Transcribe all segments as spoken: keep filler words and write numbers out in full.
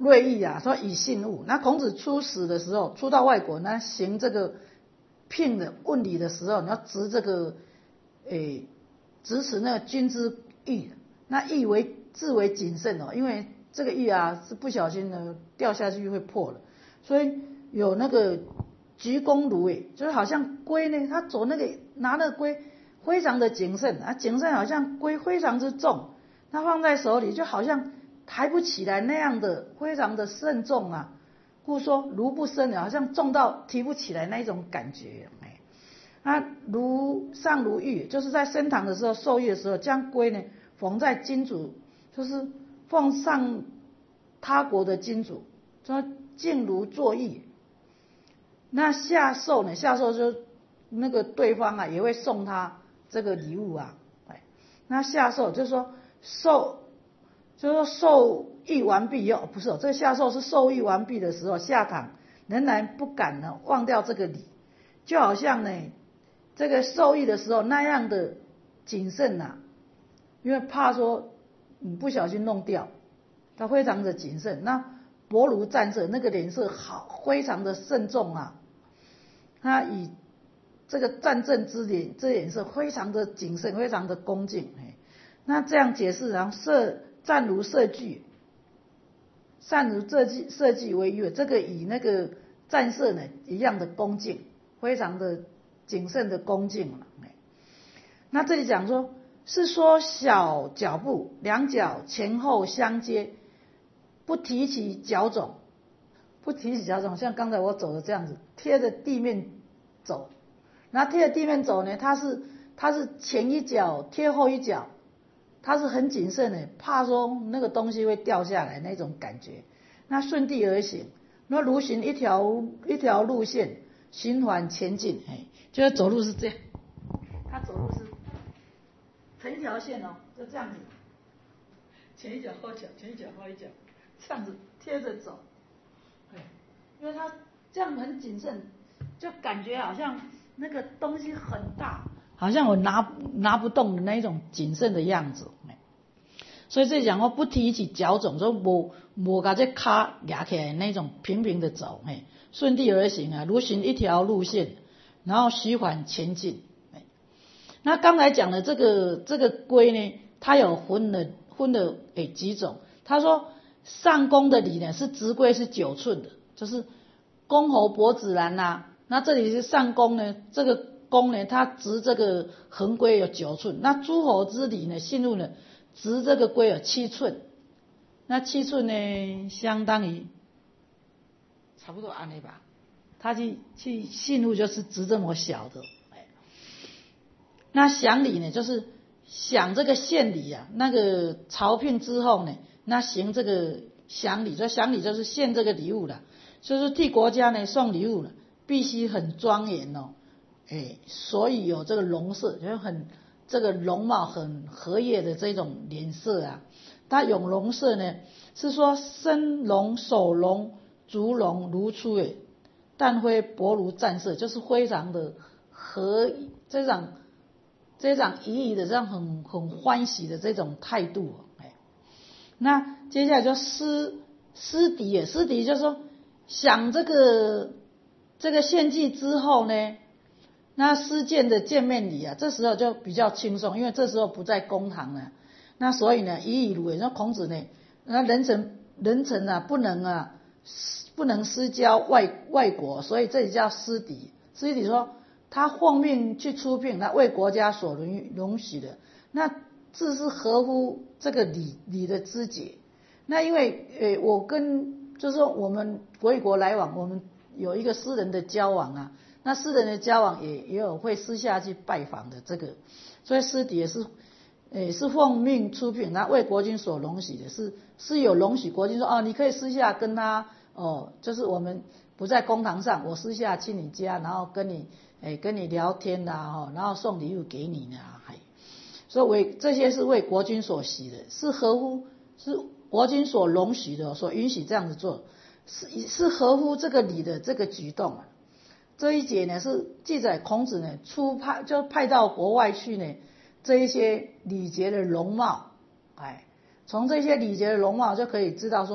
锐意啊，说以信物。那孔子出使的时候，出到外国，那行这个聘的问礼的时候，你要执这个，诶，执持那个君之玉，那玉为自为谨慎哦，因为这个玉啊是不小心呢掉下去会破了，所以有那个鞠躬如诶，就是好像龟呢，他走那个拿那个龟非常的谨慎啊，谨慎好像龟非常之重，他放在手里就好像抬不起来那样的，非常的慎重啊。故说如不生，好像重到提不起来那一种感觉。哎，那如上如玉，就是在升堂的时候受玉的时候，将龟呢缝在金主，就是奉上他国的金主，说敬如作玉。那下受呢，下受就那个对方啊也会送他这个礼物啊。哎，那下受就是说受。就是说受益完毕以后，不是哦，这个下受是受益完毕的时候下堂，仍然不敢呢忘掉这个礼，就好像呢这个受益的时候那样的谨慎呐、啊，因为怕说你不小心弄掉，他非常的谨慎。那伯如战色，那个脸色好，非常的慎重啊，他以这个战阵之脸，这脸色非常的谨慎，非常的恭敬。那这样解释，然后射。战如射具，善如射具，射具为乐，这个以那个战射呢一样的恭敬，非常的谨慎的恭敬了。那这里讲说，是说小脚步，两脚前后相接，不提起脚踵，不提起脚踵，像刚才我走的这样子，贴着地面走。那贴着地面走呢，它是它是前一脚贴后一脚。他是很谨慎的，怕说那个东西会掉下来那种感觉。那顺地而行，那如行一条一条路线，循环前进，哎，就是走路是这样。他走路是成一条线哦，就这样子，前一脚后脚，前一脚后一脚，这样子贴着走。哎，因为他这样很谨慎，就感觉好像那个东西很大。好像我拿拿不动的那一种谨慎的样子，所以这讲话不提起脚踵，说无无把这卡压起来那种平平的走，哎，顺地而行啊，如行一条路线，然后虚缓前进。那刚才讲的这个这个龟呢，它有分了分了诶几种。他说上弓的礼呢是直龟是九寸的，就是公侯伯子男呐、啊。那这里是上弓呢，这个弓呢，它直这个横龟有九寸，那诸侯之礼呢，信物呢，直这个龟有七寸，那七寸呢，相当于差不多安内吧，它去去信物就是直这么小的。那享礼呢，就是享这个献礼啊，那个朝聘之后呢，那行这个享礼，所以享礼就是献这个礼物了，就是替国家呢送礼物了，必须很庄严哦。哎，所以有这个容色，就是很这个容貌很和悦的这种脸色啊。它有容色呢，是说身容、手容、足容如初诶，但非薄如战色，就是非常的和这种这种怡怡的这样很很欢喜的这种态度。哎，那接下来就施施敌也，施敌就是说想这个这个献祭之后呢。那施见的见面礼啊，这时候就比较轻松，因为这时候不在公堂了。那所以呢，以以如为，说孔子呢，那人臣人臣啊，不能啊，不能私交外外国，所以这里叫私敌。私敌说他奉命去出聘，那为国家所容容许的，那这是合乎这个礼礼的知节。那因为呃，我跟就是说我们国与国来往，我们有一个私人的交往啊。那私人的交往也也有会私下去拜访的这个，所以私敌也是，诶是奉命出聘，那为国君所容许的，是是有容许国君说哦，你可以私下跟他哦，就是我们不在公堂上，我私下去你家，然后跟你诶跟你聊天呐、啊，然后送礼物给你呢，还所以为这些是为国君所许的，是合乎是国君所容许的，所允许这样子做，是是合乎这个礼的这个举动啊。这一节呢是记载孔子呢出派就派到国外去呢，这一些礼节的容貌，哎，从这些礼节的容貌就可以知道说，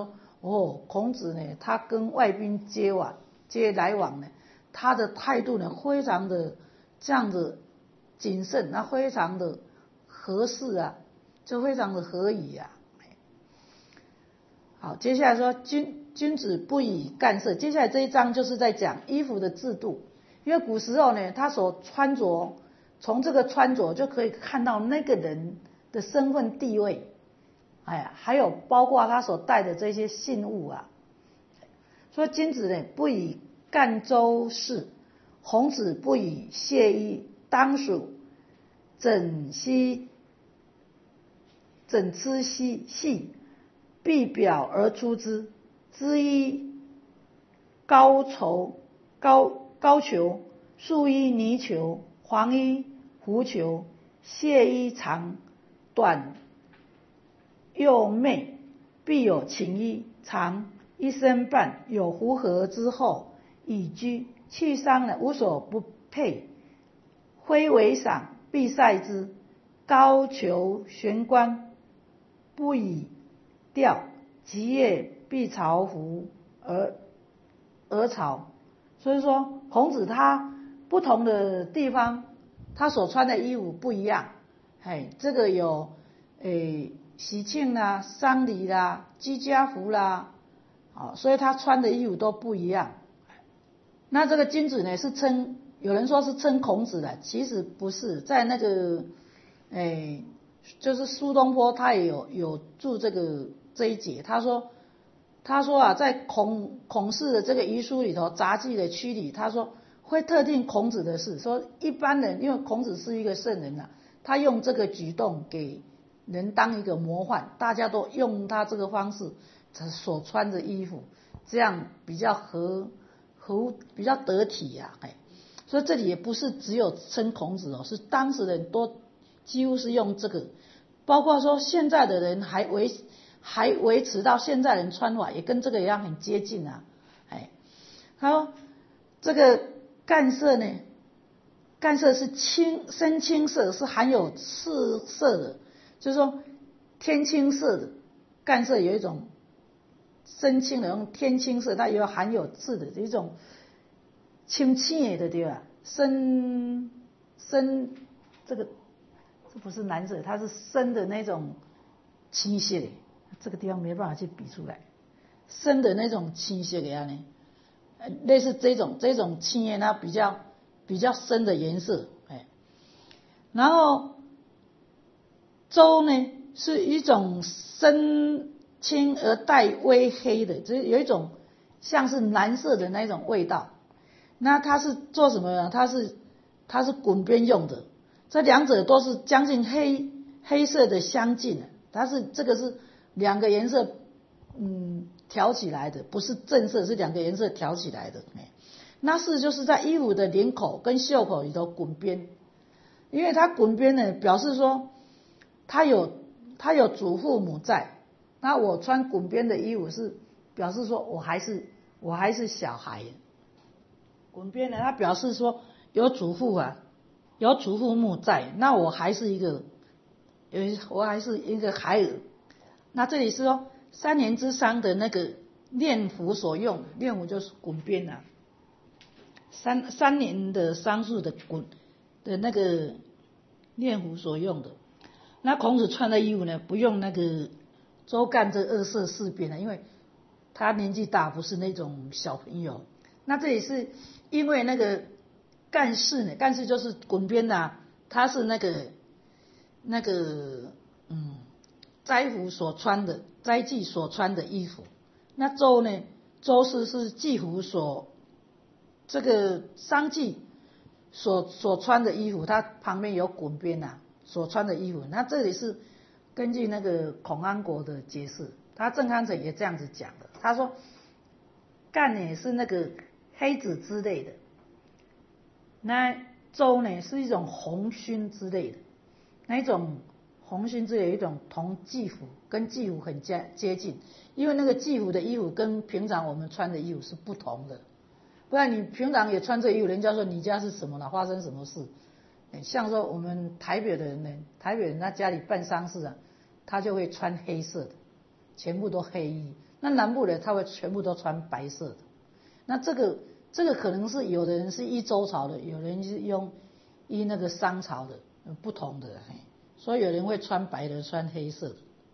哦，孔子呢，他跟外宾接往接来往呢，他的态度呢，非常的这样子谨慎，那非常的合适啊，就非常的合宜啊。好，接下来说君君子不以干涉。接下来这一章就是在讲衣服的制度，因为古时候呢，他所穿着，从这个穿着就可以看到那个人的身份地位，哎，还有包括他所带的这些信物啊。所以君子呢不以干周事，孔子不以谢衣，当属整兮整之兮细，必表而出之。织衣高绸高高裘，素衣呢裘，黄衣狐裘，谢衣长短右妹，必有寝衣长一身半，有狐貉之后以居。去丧呢，无所不佩，挥为裳，必塞之。高裘悬冠，不以吊，吉夜必朝服而而朝。所以说孔子他不同的地方，他所穿的衣服不一样。哎，这个有诶喜庆啦、丧礼啦、居家服啦，哦，所以他穿的衣服都不一样。那这个君子呢，是称，有人说是称孔子的，其实不是，在那个诶就是苏东坡他也有有注这个这一节，他说他说啊，在孔孔氏的这个遗书里头，杂记的区里，他说会特定孔子的事，说一般人因为孔子是一个圣人啊，他用这个举动给人当一个模范，大家都用他这个方式所穿的衣服，这样比较合合比较得体呀、啊，哎，所以这里也不是只有称孔子哦，是当时人都几乎是用这个，包括说现在的人还维还维持到现在人穿法也跟这个一样很接近啊，哎，他说这个干色呢，干色是青深青色，是含有赤色的，就是说天青色的干色有一种深青的用天青色，它也有含有赤的一种青青的对吧？深深这个这不是蓝色，它是深的那种青色的，这个地方没办法去比出来，深的那种青色的呢，类似这种这种青叶它比较比较深的颜色，哎，然后周呢是一种深青而带微黑的，这有一种像是蓝色的那种味道。那它是做什么呢？它是它是滚边用的，这两者都是将近黑黑色的相近，它是这个是两个颜色嗯调起来的，不是正色，是两个颜色调起来的。那是就是在衣服的领口跟袖口里头滚边，因为它滚边呢，表示说他有他有祖父母在，那我穿滚边的衣服是表示说我还是我还是小孩。滚边呢，他表示说有祖父啊，有祖父母在，那我还是一个，有我还是一个孩儿。那这里是说三年之丧的那个殓服所用，殓服就是滚边啊，三三年的丧事的滚的那个殓服所用的。那孔子穿的衣服呢，不用那个周干这二色四边的，因为他年纪大，不是那种小朋友。那这里是因为那个干事呢，干事就是滚边啊，他是那个那个嗯斋服所穿的，斋祭所穿的衣服。那周呢，周氏是祭服所这个丧祭所所穿的衣服，它旁边有滚边啊，所穿的衣服。那这里是根据那个孔安国的解释，他郑康成也这样子讲的，他说干呢是那个黑子之类的，那周呢是一种红熏之类的，那一种红熏之类的一种同祭服，跟祭服很接接近，因为那个祭服的衣服跟平常我们穿的衣服是不同的，不然你平常也穿这衣服，人家说你家是什么了，发生什么事？像说我们台北的人呢，台北人他家里办丧事啊，他就会穿黑色的，全部都黑衣， 那南部人他会全部都穿白色的。那这个这个可能是有的人是依周朝的，有人是用依那个商朝的，不同的，所以有人会穿白的，穿黑色的。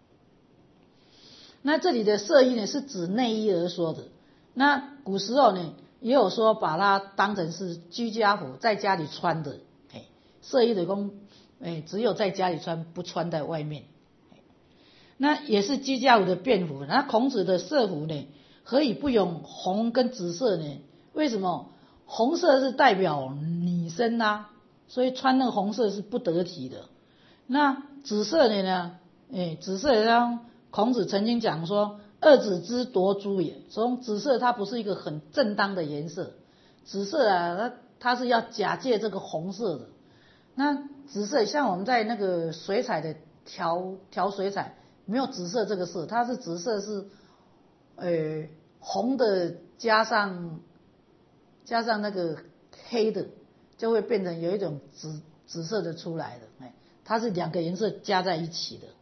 那这里的色衣呢，是指内衣而说的。那古时候呢，也有说把它当成是居家服，在家里穿的。色衣的公，只有在家里穿，不穿在外面。那也是居家服的便服。那孔子的色服呢，何以不用红跟紫色呢？为什么？红色是代表女生啊，所以穿那个红色是不得体的。那紫色的呢？哎，紫色呢？孔子曾经讲说，二子之夺诸也。所以紫色它不是一个很正当的颜色，紫色啊，它它是要假借这个红色的。那紫色像我们在那个水彩的调调水彩，没有紫色这个色，它是紫色是，呃，红的加上加上那个黑的，就会变成有一种紫紫色的出来的，哎，它是两个颜色加在一起的。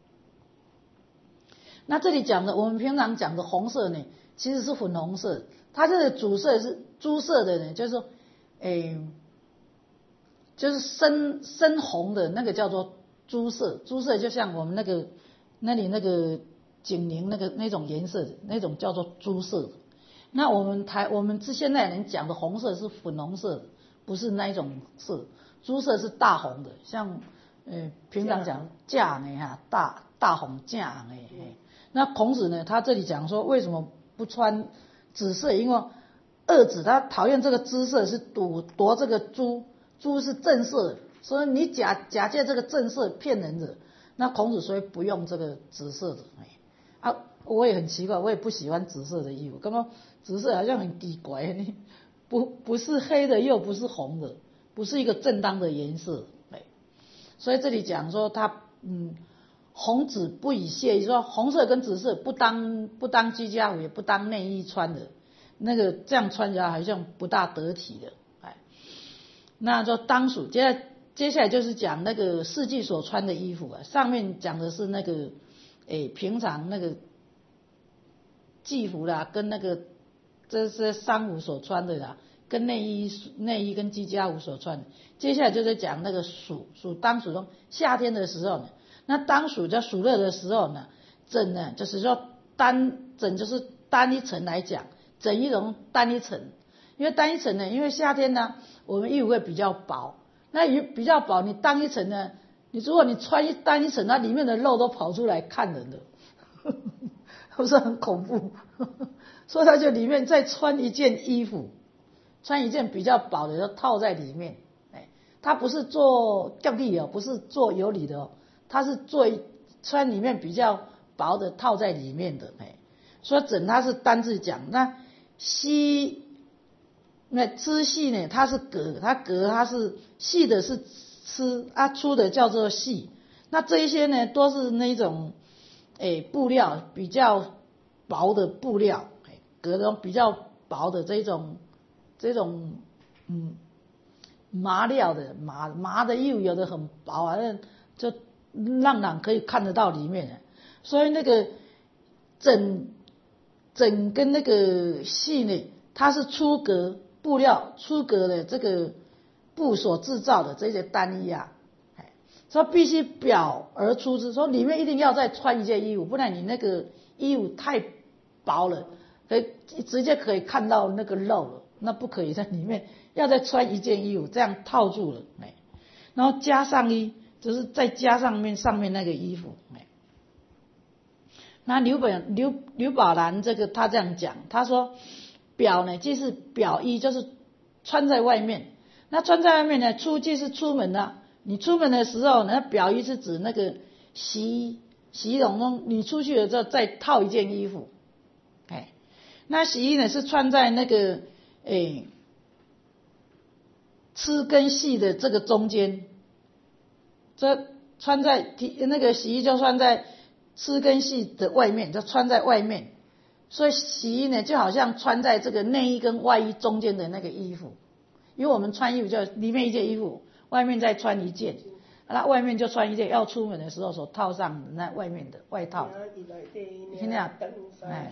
那这里讲的，我们平常讲的红色呢，其实是粉红色，它这个主色是朱色的呢，就是说，诶，就是深深红的那个叫做朱色，朱色就像我们那个那里那个景宁那个那种颜色的那种叫做朱色。那我们台我们现在人讲的红色是粉红色的，不是那一种色，朱色是大红的，像呃平常讲架呢哈，大大红架呢。那孔子呢，他这里讲说为什么不穿紫色？因为二子他讨厌这个姿色是夺夺这个朱，朱是正色，所以你假假借这个正色骗人的。那孔子所以不用这个紫色的。啊，我也很奇怪，我也不喜欢紫色的衣服，干嘛紫色好像很奇怪，你不不是黑的又不是红的，不是一个正当的颜色。所以这里讲说他嗯。红紫不以谢，说红色跟紫色不当不当居家服，也不当内衣穿的，那个这样穿起来好像不大得体的。哎，那就当属接下接下来就是讲那个四季所穿的衣服啊，上面讲的是那个诶平常那个祭服啦，跟那个这些商服所穿的啦，跟内衣内衣跟居家服所穿的。接下来就是讲那个暑暑当属中夏天的时候呢。那当暑叫暑热的时候呢，整呢就是说单整就是单一层来讲，整一种单一层，因为单一层呢，因为夏天呢，我们衣服会比较薄，那比较薄，你单一层呢，你如果你穿一单一层，它里面的肉都跑出来看人的，不是很恐怖？所以他就里面再穿一件衣服，穿一件比较薄的，就套在里面，哎，它不是做降地哦，不是做有理的哦。它是做穿里面比较薄的套在里面的，哎，所以整它是单字讲。那细那织细呢，它是革，它革它是细的是织啊，粗的叫做细。那这一些呢，都是那种哎布料比较薄的布料，哎，革的比较薄的这种这种嗯麻料的麻麻的衣服有的很薄啊，就让人可以看得到里面的，所以那个整整跟那个细呢，它是粗革布料粗革的这个布所制造的这些单衣啊，所以必须表而出之，说里面一定要再穿一件衣服，不然你那个衣服太薄了，可以直接可以看到那个肉了，那不可以在里面要再穿一件衣服，这样套住了，然后加上衣。就是再加上面上面那个衣服，那刘本刘刘宝兰这个他这样讲，他说表呢既是表衣，就是穿在外面，那穿在外面呢出既是出门啊，你出门的时候呢，表衣是指那个洗衣洗衣桶中你出去了之后再套一件衣服，哎，那洗衣呢是穿在那个哎织跟细的这个中间。这穿在那个洗衣就穿在织跟细的外面，就穿在外面，所以洗衣呢就好像穿在这个内衣跟外衣中间的那个衣服，因为我们穿衣服就里面一件衣服，外面再穿一件， 那外面就穿一件要出门的时候所套上的那外面的外套。现在，哎，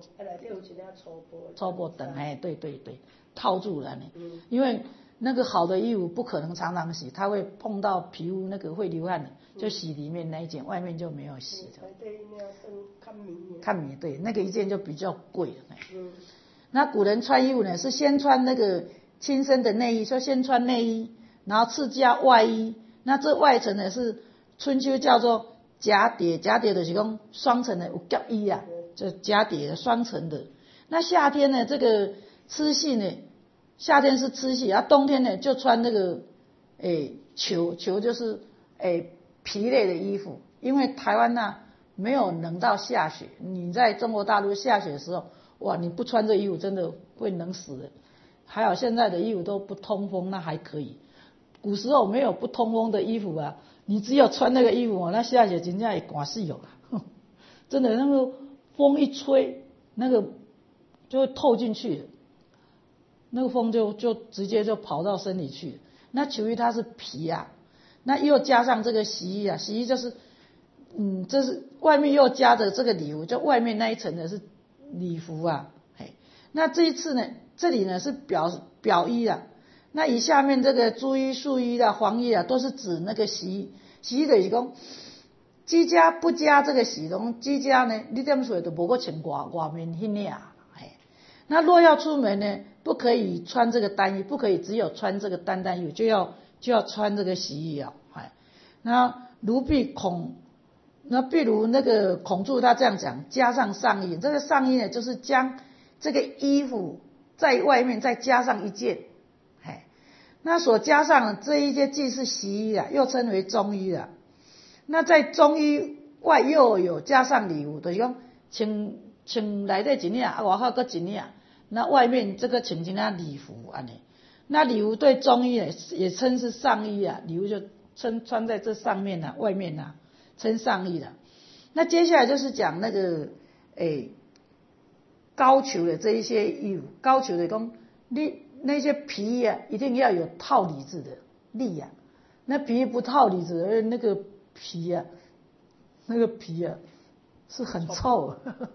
粗布长，哎，对对对，套住了呢。嗯、因为那个好的衣服不可能常常洗，它会碰到皮肤那个会流汗的，就洗里面那一件，外面就没有洗的。看米，对，那个一件就比较贵了。嗯、那古人穿衣服呢，是先穿那个亲身的内衣，说先穿内衣，然后次加外衣。那这外层呢是春秋叫做夹叠，夹叠的是讲双层的有夹衣啊，就夹叠的双层的。那夏天呢，这个织系呢，夏天是织系，啊，冬天呢就穿那个诶裘，裘就是诶皮类的衣服，因为台湾呐没有冷到下雪，你在中国大陆下雪的时候，哇，你不穿这衣服真的会冷死的。还好现在的衣服都不通风，那还可以。古时候没有不通风的衣服啊，你只有穿那个衣服，那下雪真正会寒死哦，真的那个风一吹，那个就会透进去，那个风就就直接就跑到身体去。那裘衣它是皮啊，那又加上这个洗衣啊，洗衣就是，嗯，这是外面又加的这个礼服，就外面那一层的是礼服啊，嘿，那这一次呢，这里呢是表表衣啊。那以下面这个朱衣、素衣啊、黄衣啊，都是指那个洗衣。洗衣的是讲，居家不加这个洗东，居家呢，你点水都不过穿外外面那领。哎，那若要出门呢，不可以穿这个单衣，不可以只有穿这个单单衣，就要就要穿这个洗衣啊。哎，那如必孔，那比如那个孔注他这样讲，加上上衣，这个上衣呢，就是将这个衣服在外面再加上一件。那所加上这一些既是洗衣啊，又称为中衣啊。那在中衣外又有加上礼服，就是讲穿穿内底一领，啊外口搁一领，那外面这个穿一领礼服安尼。那礼服对中衣呢也称是上衣啊，礼服就称穿在这上面啊，外面啊称上衣的。那接下来就是讲那个诶高裘的这一些衣服，高裘的讲你。那些皮啊，一定要有套里子的粒啊，那皮不套里子的那个皮啊，那个皮啊是很臭，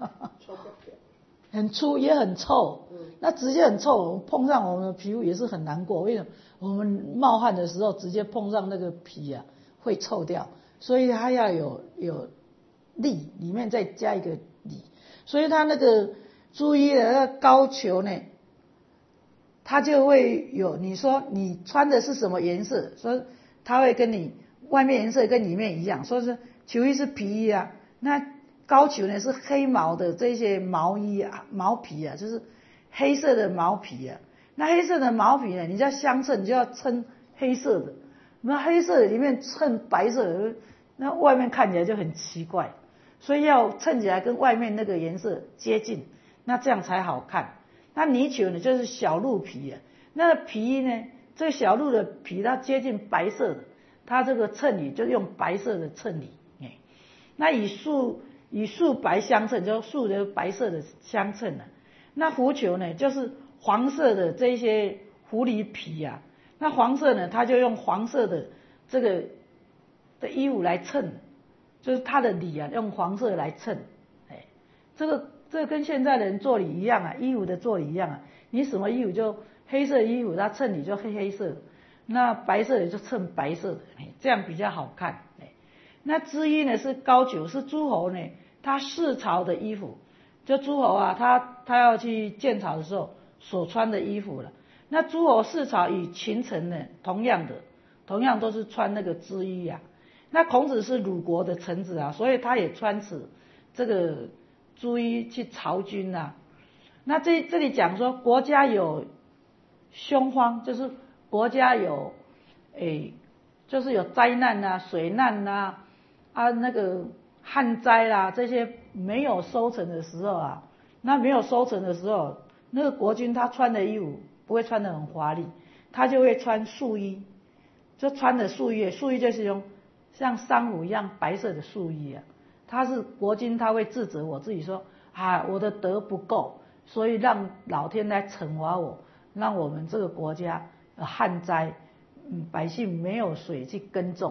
很粗也很臭，那直接很臭，碰上我们的皮肤也是很难过。为什么？我们冒汗的时候直接碰上那个皮啊，会臭掉，所以它要有有粒，里面再加一个粒，所以它那个注意的那个高裘呢。它就会有，你说你穿的是什么颜色，所以它会跟你外面颜色跟里面一样，说是裘衣是皮衣啊，那高裘呢是黑毛的这些毛衣啊，毛皮啊，就是黑色的毛皮啊。那黑色的毛皮呢，你要相衬，你就要衬黑色的，那黑色的里面衬白色的，那外面看起来就很奇怪，所以要衬起来跟外面那个颜色接近，那这样才好看。那呢裘呢，就是小鹿皮啊。那个皮呢，这个小鹿的皮它接近白色的，它这个衬里就用白色的衬里。哎，那以素以素白相衬，就素的白色的相衬啊。那狐裘呢，就是黄色的这些狐狸皮啊。那黄色呢，它就用黄色的这个的衣服来衬，就是它的里啊，用黄色来衬。哎，这个。这跟现在的人做礼一样啊，衣服的做礼一样啊。你什么衣服就黑色衣服，它衬里就黑黑色的，那白色的就衬白色的，这样比较好看。那织衣呢是高裘，是诸侯呢他视朝的衣服，就诸侯啊，他他要去见朝的时候所穿的衣服了。那诸侯视朝与群臣呢同样的，同样都是穿那个织衣啊。那孔子是鲁国的臣子啊，所以他也穿此这个。朱衣去朝军啊，那这这里讲说国家有凶荒，就是国家有诶，就是有灾难啊、水难啊、啊那个旱灾啦、啊、这些没有收成的时候啊，那没有收成的时候，那个国君他穿的衣服不会穿得很华丽，他就会穿素衣，就穿的素衣，素衣就是用像桑葚一样白色的素衣啊。他是国君，他会自责我自己说啊，我的德不够，所以让老天来惩罚我，让我们这个国家旱灾，嗯，百姓没有水去耕种，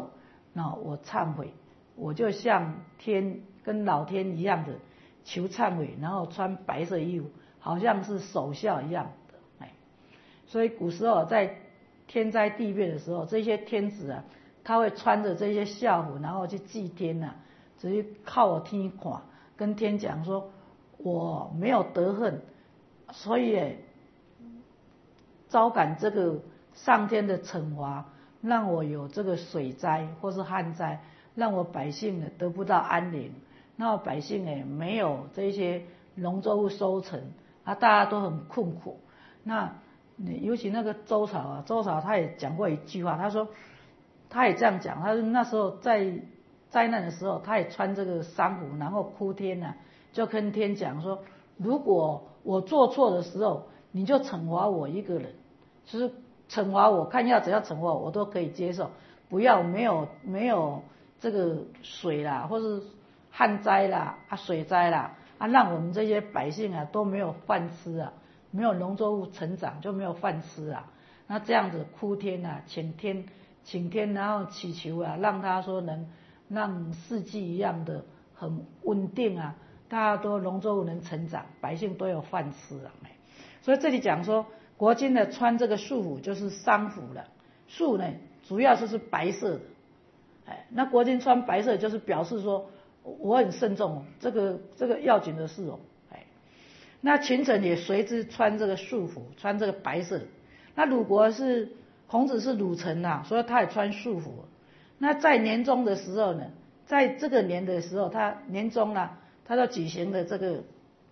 那我忏悔，我就像天跟老天一样的求忏悔，然后穿白色衣服，好像是守孝一样的。哎，所以古时候在天灾地变的时候，这些天子啊，他会穿着这些孝服，然后去祭天啊，只是靠我天看，跟天讲说我没有得恨，所以招感这个上天的惩罚，让我有这个水灾或是旱灾，让我百姓呢得不到安宁，那百姓呢没有这些农作物收成啊，大家都很困苦。那尤其那个周朝啊，周朝他也讲过一句话，他说他也这样讲，他说那时候在灾难的时候，他也穿这个丧服，然后哭天啊，就跟天讲说，如果我做错的时候，你就惩罚我一个人，就是惩罚我，看要怎样惩罚我，我都可以接受，不要没有没有这个水啦，或是旱灾啦啊水灾啦啊，让我们这些百姓啊都没有饭吃啊，没有农作物成长就没有饭吃啊，那这样子哭天啊，请天请天，然后祈求啊，让他说能让四季一样的很稳定啊，大家都农作物能成长，百姓都有饭吃啊。所以这里讲说，国君呢穿这个素服就是丧服了，素呢主要就是白色的，哎，那国君穿白色就是表示说我很慎重哦，这个这个要紧的事哦，哎，那群臣也随之穿这个素服，穿这个白色。那鲁国是孔子是鲁臣呐，所以他也穿素服。那在年终的时候呢，在这个年的时候，他年终啊，他就举行了这个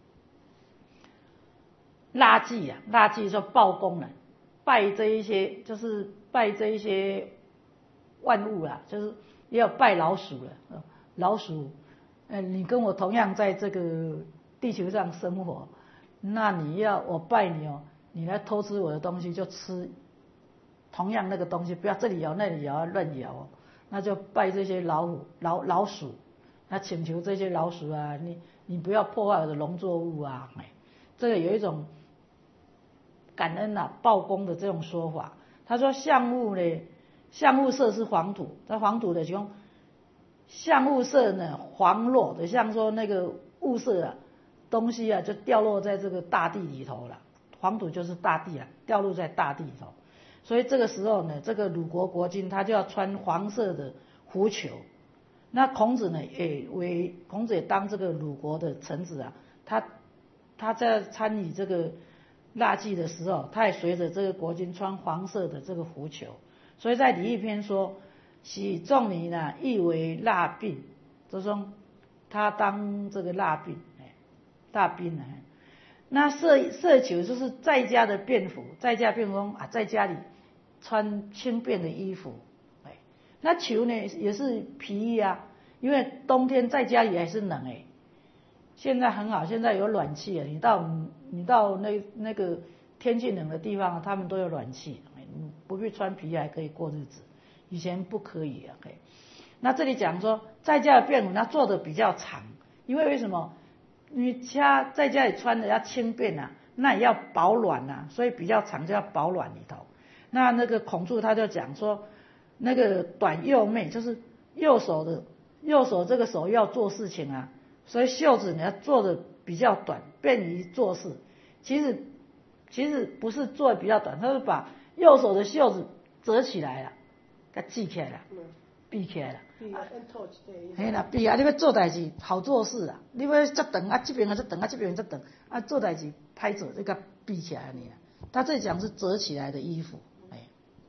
腊祭啊，腊祭说报公了，拜这一些就是拜这一些万物啊，就是也有拜老鼠了，老鼠，呃，你跟我同样在这个地球上生活，那你要我拜你哦，你来偷吃我的东西就吃同样那个东西，不要这里咬那里咬乱咬哦，那就拜这些老虎老老鼠，那请求这些老鼠啊，你你不要破坏我的农作物啊，哎，这个有一种感恩啊报公的这种说法。他说相物呢，相物色是黄土，在黄土的情况，相物色呢黄落的，像说那个物色啊东西啊就掉落在这个大地里头了，黄土就是大地啊，掉落在大地里头。所以这个时候呢，这个鲁国国君他就要穿黄色的狐裘。那孔子呢也为孔子也当这个鲁国的臣子啊，他他在参与这个腊祭的时候，他也随着这个国君穿黄色的这个狐裘。所以在礼义篇说，喜仲尼呢亦为腊宾，就是说他当这个腊宾，大宾。那色色裘就是在家的便服，在家便服啊，在家里穿轻便的衣服。那裘呢也是皮衣啊，因为冬天在家里还是冷哎。现在很好，现在有暖气了，你到你到那那个天气冷的地方，他们都有暖气，你不必穿皮衣还可以过日子，以前不可以啊。那这里讲说在家的便服，它做的比较长，因为为什么？你家在家里穿的要轻便啊，那也要保暖啊，所以比较长就要保暖里头。那那个孔注他就讲说，那个短右妹就是右手的右手这个手要做事情啊，所以袖子你要做的比较短，便于做事。其实其实不是做的比较短，他是把右手的袖子折起来了，给系起来了，闭起来了。嘿啦，闭啊！你要做代志好做事啊，你要遮长啊，这边啊遮长啊，这边遮长啊，做代志拍走这个闭起来你。他这里讲是折起来的衣服，哎。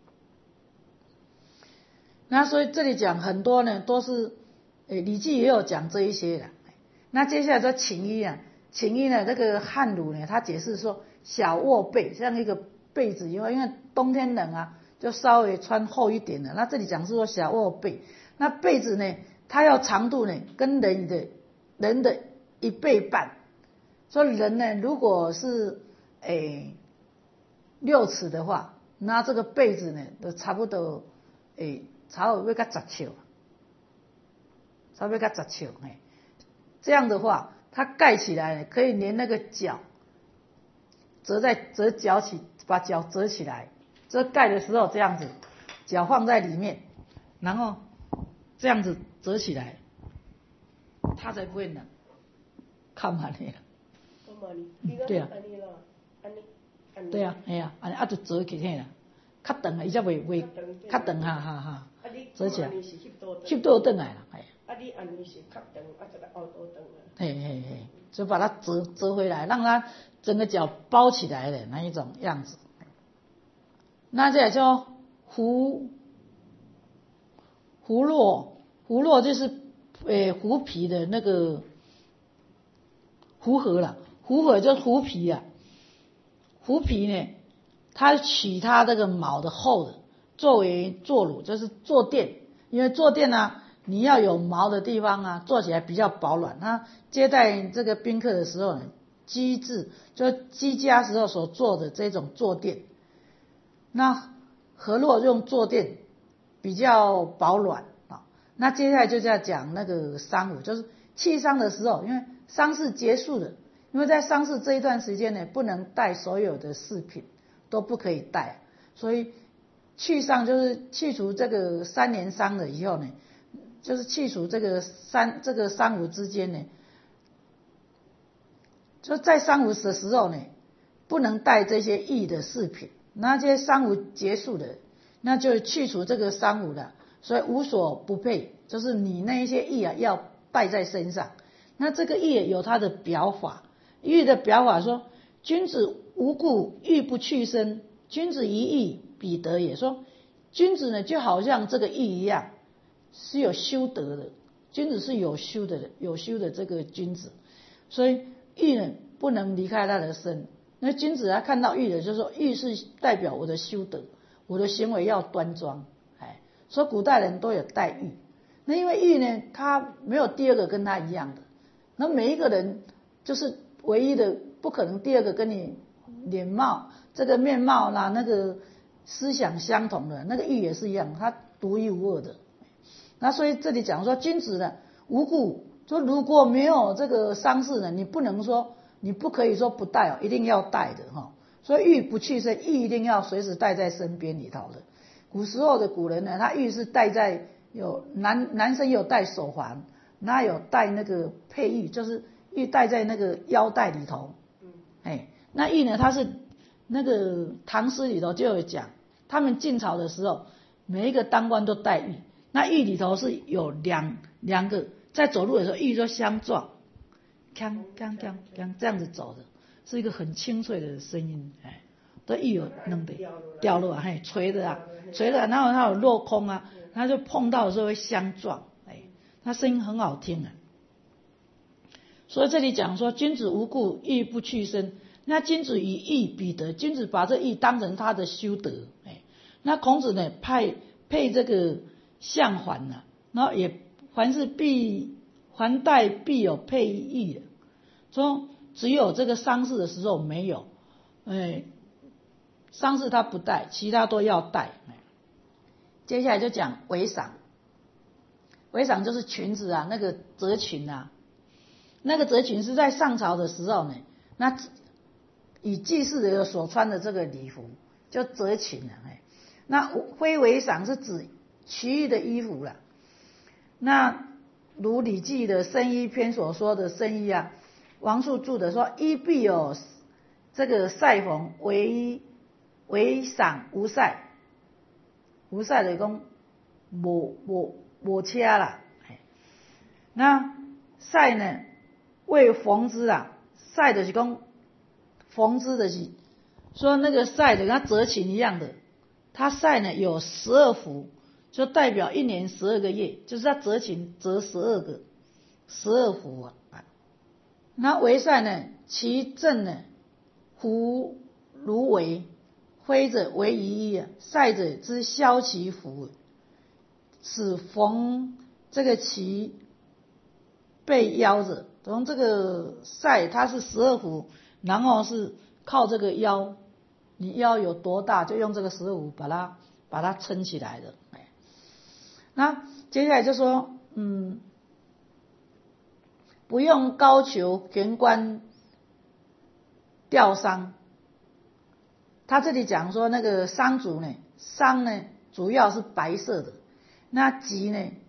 那所以这里讲很多呢，都是，诶，《礼记》也有讲这一些的。那接下来说寝衣啊，寝衣呢，这个汉儒呢，他解释说小卧被，像一个被子，因为因为冬天冷啊，就稍微穿厚一点的。那这里讲是说小卧被，那被子呢，它要长度呢，跟人的人的一倍半。所以人呢，如果是诶六尺的话，那这个被子呢，都差不多诶，差不多要到十尺，差不多要到十尺诶。这样的话，它盖起来可以连那个脚折在折脚起，把脚折起来。这盖的时候这样子，脚放在里面，然后这样子折起来，它才不会冷。看完了。对啊。对啊，哎呀，安尼啊就折起嘿啦，较长啊，伊才袂袂较长哈哈哈，折起来，翕倒转来啦，哎。啊，你安尼是较长，啊，这个凹倒转来。嘿嘿嘿，就把它折折回来，让它整个脚包起来的那一种样子。那这叫胡胡络，胡络就是诶胡皮的那个胡核啦，胡核就是胡皮啊。胡皮呢，它取它这个毛的厚的作为坐乳，就是坐垫，因为坐垫啊，你要有毛的地方啊，坐起来比较保暖。那接待这个宾客的时候呢，机制就机家时候所做的这种坐垫，那河洛用坐垫比较保暖啊。那接下来就在讲那个丧舞，就是契丧的时候，因为丧事结束了。因为在丧事这一段时间呢，不能带所有的饰品，都不可以带，所以去丧就是去除这个三年丧了以后呢，就是去除这个三这个丧舞之间呢，就在丧舞的时候呢，不能带这些义的饰品。那这些丧舞结束了，那就去除这个丧舞了，所以无所不配，就是你那一些义啊要带在身上。那这个义有它的表法。义的表法说，君子无故欲不去身，君子一义彼德也。说君子呢就好像这个义一样，是有修德的，君子是有修的，有修的这个君子，所以义呢不能离开他的身。那君子他看到义的，就是说义是代表我的修德，我的行为要端庄。哎，所以古代人都有戴义。那因为义呢，他没有第二个跟他一样的，那每一个人就是唯一的，不可能第二个跟你脸貌这个面貌啦，那个思想相同的那个义也是一样，它独一无二的。那所以这里讲说君子呢无故，说如果没有这个丧事呢，你不能说你不可以说不带哦，一定要带的哈。所以玉不去身，玉一定要随时带在身边里头的。古时候的古人呢，他玉是戴在有男男生有戴手环，那有戴那个佩玉，就是玉戴在那个腰带里头。嗯，哎，那玉呢，它是那个唐诗里头就有讲，他们晋朝的时候，每一个当官都戴玉，那玉里头是有两两个，在走路的时候玉就相撞，锵锵锵锵这样子走的，是一个很清脆的声音，哎，都玉有弄的掉落啊，嘿，垂的啊，垂的，然后它有落空啊，它就碰到的时候会相撞，哎，它声音很好听啊。所以这里讲说，君子无故义不去身。那君子以义彼德，君子把这义当成他的修德。哎，那孔子呢，派配这个相环呢，然后也凡是必凡代必有配义的，说只有这个丧事的时候没有，哎，丧事他不带，其他都要带。接下来就讲围裳，围裳就是裙子啊，那个褶裙啊。那个褶裙是在上朝的时候呢，那以祭祀的所穿的这个礼服叫褶裙了。那灰围裳是指其余的衣服了。那如《礼记》的生衣篇所说的生衣啊，王述注的说，衣必有这个晒缝，围围裳无晒，无晒的讲无无无车啦。那晒呢？为缝之啊，晒的是讲缝之的是说那个晒的跟它折裙一样的，它晒呢有十二幅，就代表一年十二个月，就是它折裙折十二个十二幅啊。那围晒呢，其正呢胡如围，挥者为一啊，晒者之削其服，此缝这个其被腰者。从这个晒它是十二幅，然后是靠这个腰，你腰有多大就用这个十二幅把它把它撑起来的。那接下来就说，嗯，不用高俅悬冠吊丧。他这里讲说那个丧族呢，丧呢主要是白色的，那吉呢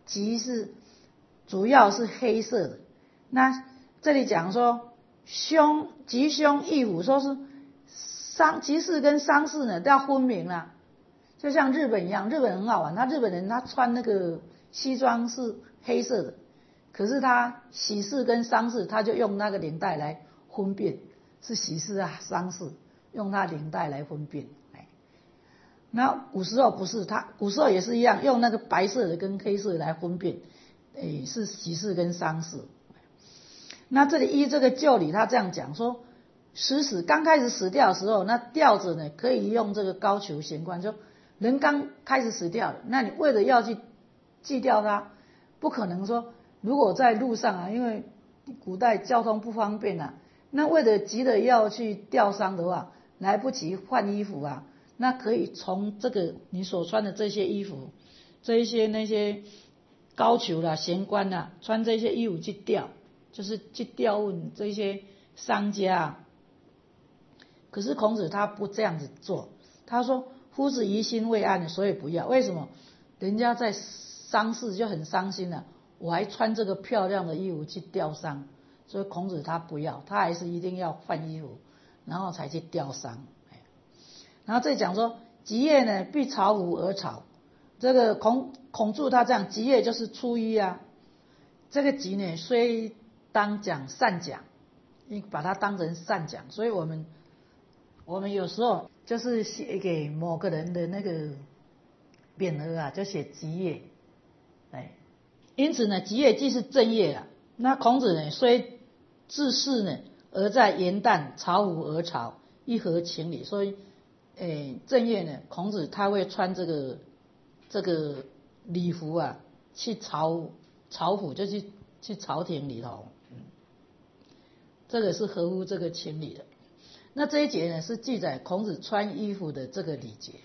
吉是主要是黑色的。那这里讲说凶吉凶异虎，说是丧吉事跟丧事呢都要分明啦。就像日本一样，日本很好玩，他日本人他穿那个西装是黑色的，可是他喜事跟丧事他就用那个领带来分辨是喜事啊丧事，用他领带来分辨。那古时候不是，他古时候也是一样，用那个白色的跟黑色的来分辨，诶，是喜事跟丧事。那这里依这个旧理，他这样讲说，死死刚开始死掉的时候，那吊着呢可以用这个高俅悬冠，就人刚开始死掉了，那你为了要去祭吊他，不可能说如果在路上啊，因为古代交通不方便啊，那为了急着要去吊丧的话，来不及换衣服啊。那可以从这个你所穿的这些衣服，这一些那些高俅啦、悬冠啦，穿这些衣服去吊，就是去吊问这些商家啊。可是孔子他不这样子做，他说夫子疑心未安，所以不要。为什么？人家在丧事就很伤心了，我还穿这个漂亮的衣服去吊丧，所以孔子他不要，他还是一定要换衣服，然后才去吊丧。然后再讲说吉夜呢必朝虎而朝，这个孔孔注他这样，吉夜就是初一啊，这个吉呢虽当讲善讲，你把它当成善讲，所以我们我们有时候就是写给某个人的那个匾额啊，就写吉夜，哎，因此呢吉夜既是正业啊，那孔子呢虽自恃呢而在元旦朝虎而朝，一合情理，所以诶，正月呢，孔子他会穿这个这个礼服啊，去朝朝府，就去去朝廷里头，嗯，这个是合乎这个情理的。那这一节呢，是记载孔子穿衣服的这个礼节。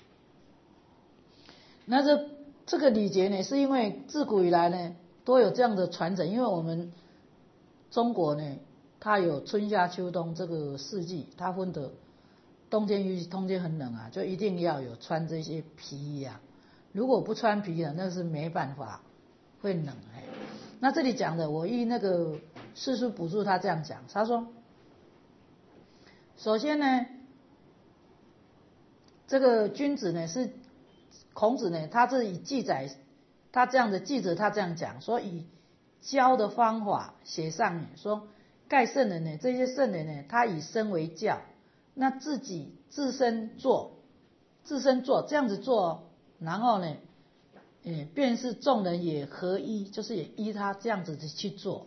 那这这个礼节呢，是因为自古以来呢都有这样的传承，因为我们中国呢，它有春夏秋冬这个四季，它分的。冬天尤其冬天很冷啊，就一定要有穿这些皮衣啊。如果不穿皮啊，那是没办法，会冷哎。那这里讲的，我依那个世书补注他这样讲，他说，首先呢，这个君子呢是孔子呢，他这里记载，他这样的记者他这样讲，说以教的方法写上，说盖圣人呢，这些圣人呢，他以身为教。那自己自身做，自身做这样子做，然后呢，嗯，便是众人也合一，就是也依他这样子去做。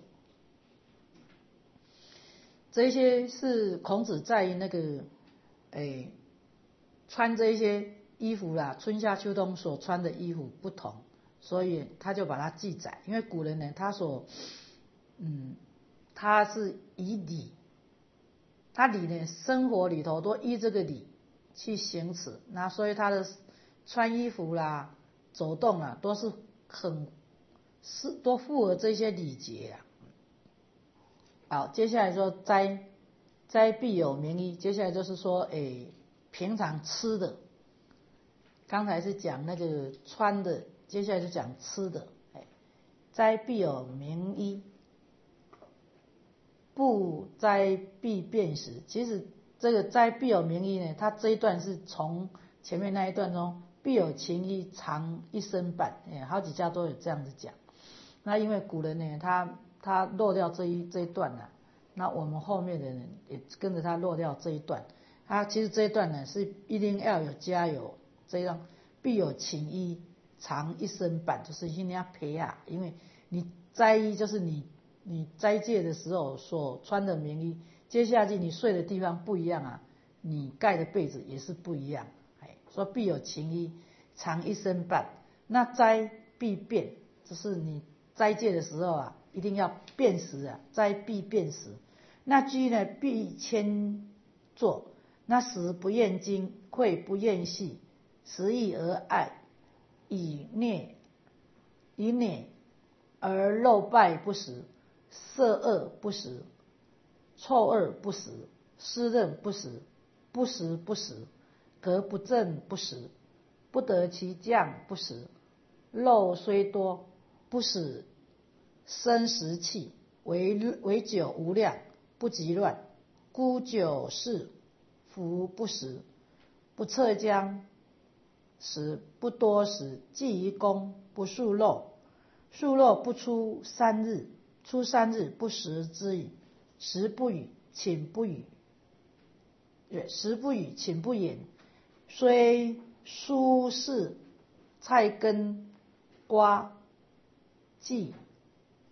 这些是孔子在那个，哎，穿这些衣服啦，春夏秋冬所穿的衣服不同，所以他就把它记载。因为古人呢，他所，嗯，他是以礼。他礼呢，生活里头都依这个礼去行持，那所以他的穿衣服啦、走动啊，都是很是都符合这些礼节啊。好，接下来说斋斋必有名医，接下来就是说，哎，平常吃的，刚才是讲那个穿的，接下来就讲吃的，哎，斋必有名医。不斋必辨识，其实这个斋必有名医呢，它这一段是从前面那一段中必有情医长一生半，哎，好几家都有这样子讲。那因为古人呢，他他漏掉这一这一段了，那我们后面的人也跟着他漏掉这一段。他其实这一段呢是一定要有加有这样必有情医长一生半，就是一定要培养，因为你斋医就是你。你斋戒的时候所穿的棉衣，接下去你睡的地方不一样啊，你盖的被子也是不一样。哎，说必有情衣长一生半，那斋必辨，就是你斋戒的时候啊，一定要辨识啊，斋必辨识。那居呢必谦坐，那食不厌精，脍不厌细，食易而爱，以孽以孽而肉败不食。色恶不食，臭恶不食，湿润不食，不食不食，格不正不食，不得其酱不食。肉虽多， 不使生食气，为为酒无量，不及乱。孤酒是福不食，不测将食，不多食，既于公，不束肉。束肉不出三日，出三日不食之语。食不语，寝不语，食不语，寝不言。虽蔬是菜根瓜荠